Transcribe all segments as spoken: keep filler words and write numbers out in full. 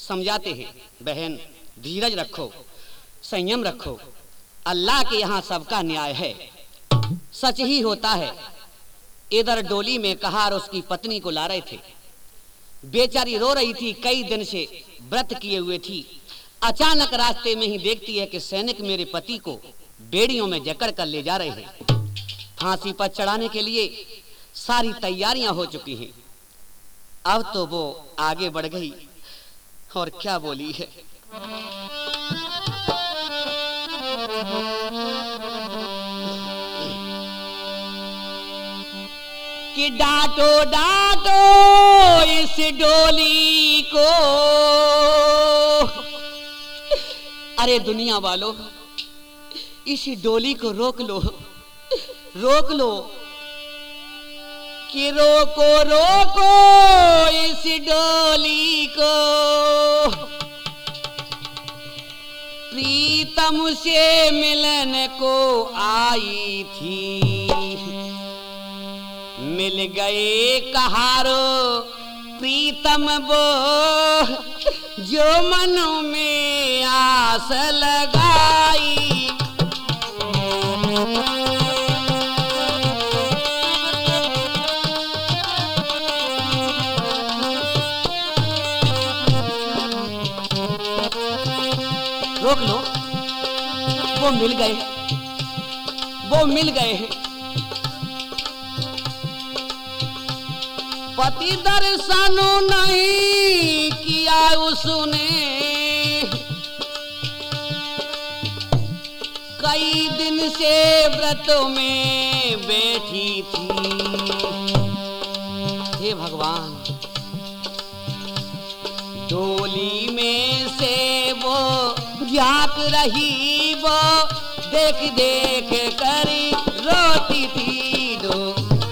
समझाते हैं, बहन धीरज रखो, संयम रखो, अल्लाह के यहाँ सबका न्याय है, सच ही होता है। इधर डोली में कहार उसकी पत्नी को ला रहे थे, बेचारी रो रही थी, कई दिन से व्रत किए हुए थी। अचानक रास्ते में ही देखती है कि सैनिक मेरे पति को बेड़ियों में जकड़ कर ले जा रहे हैं। फांसी पर चढ़ाने के लिए सारी तैयारियां हो चुकी हैं। अब तो वो आगे बढ़ गई और क्या बोली है, कि डांटो डांटो इस डोली को, अरे दुनिया वालों इस डोली को रोक लो, रोक लो, कि रोको रोको इस डोली को, प्रीतम से मिलन को आई थी, मिल गए कहारो प्रीतम वो, जो मनों में आस लगाई। रोक लो, वो मिल गए, वो मिल गए हैं। पति दर्शन नहीं किया उसने, कई दिन से व्रत में बैठी थी। हे भगवान, डोली में से वो झांक रही, वो देख देख कर रोती थी। दो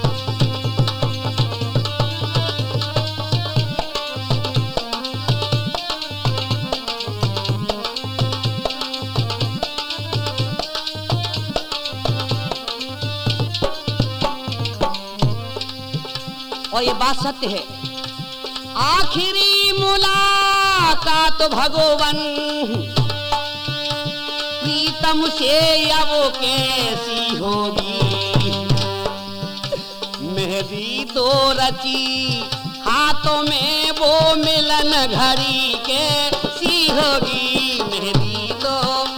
और ये बात सत्य है, आखिरी मुलाकात भगवान प्रीतम से अब कैसी होगी, मेहंदी तो रची हाथों में, वो मिलन घड़ी कैसी होगी, मेहंदी तो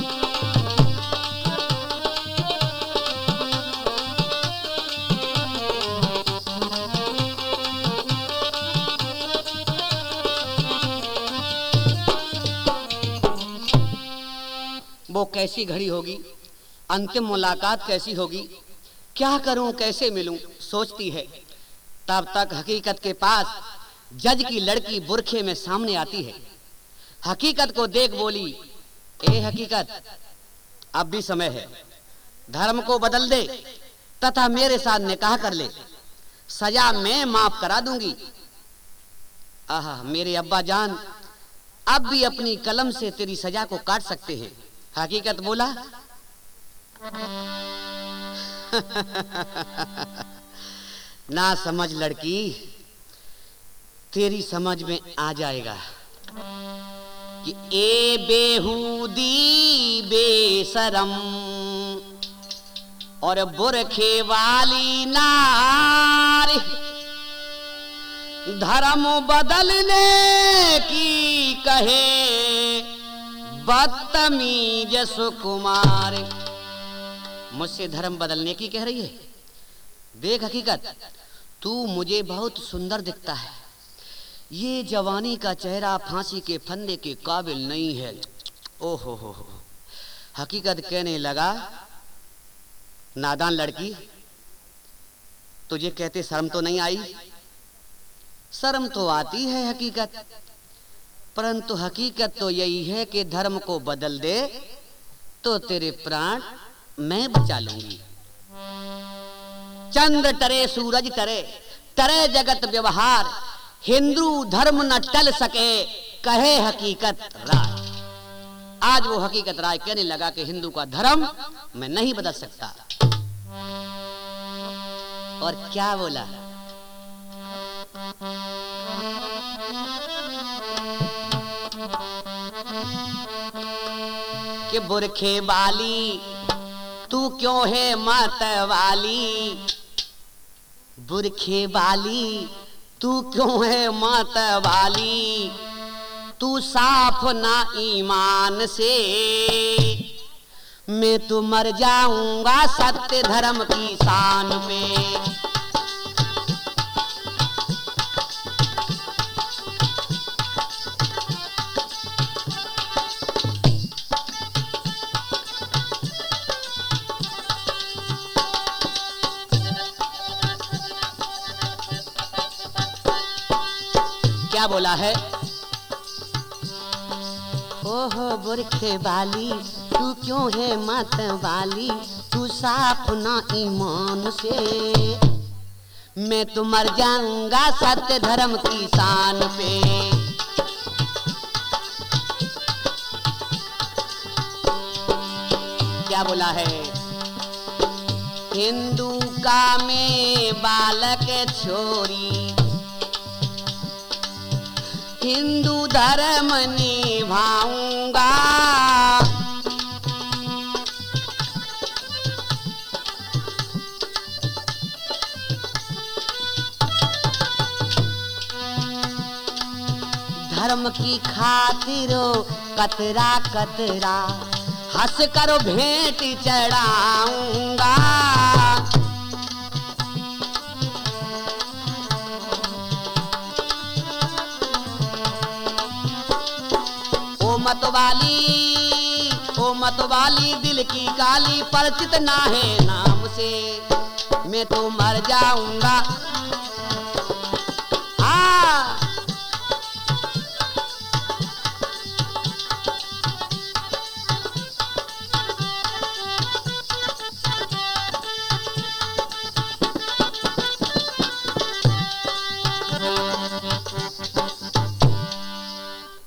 वो कैसी घड़ी होगी, अंतिम मुलाकात कैसी होगी, क्या करूं कैसे मिलूं, सोचती है। तब तक हकीकत के पास जज की लड़की बुरखे में सामने आती है। हकीकत को देख बोली, ए हकीकत, अब भी समय है, धर्म को बदल दे तथा मेरे साथ निकाह कर ले, सजा मैं माफ करा दूंगी। आहा, मेरे अब्बा जान अब भी अपनी कलम से तेरी सजा को काट सकते हैं। हकीकत बोला, ना समझ लड़की, तेरी समझ में आ जाएगा कि ए बेहूदी बेशरम और बुरखे वाली नारी, धर्म बदलने की कहे बदतमीज सुकुमार। मुझसे धर्म बदलने की कह रही है। देख हकीकत, तू मुझे बहुत सुंदर दिखता है, ये जवानी का चेहरा फांसी के फंदे के काबिल नहीं है। ओहो हो हो। हकीकत कहने लगा, नादान लड़की, तुझे कहते शर्म तो नहीं आई? शर्म तो आती है हकीकत, परंतु हकीकत तो यही है कि धर्म को बदल दे तो तेरे प्राण मैं बचा लूंगी। चंद्र टरे सूरज टरे, टरे जगत व्यवहार, हिंदू धर्म न टल सके कहे हकीकत राय। आज वो हकीकत राय कहने लगा कि हिंदू का धर्म मैं नहीं बदल सकता। और क्या बोला? कि बुरखे वाली तू क्यों है मत वाली, बुरखे वाली तू क्यों है मत वाली, तू साफ ना ईमान से, मैं तो मर जाऊंगा सत्य धर्म की शान पे। क्या बोला है? ओहो बुरखे वाली तू क्यों है मत वाली, तू साफ ना ईमान से, मैं तो मर जाऊंगा सत्य धर्म की शान पे। क्या बोला है? हिंदू का मैं बालक छोरी, हिंदू धर्म निभाऊंगा, धर्म की खातिर कतरा कतरा हंस कर भेंट चढ़ाऊंगा, ओ मतवाली ओ मतवाली दिल की काली परिचित ना है नाम से, मैं तो मर जाऊंगा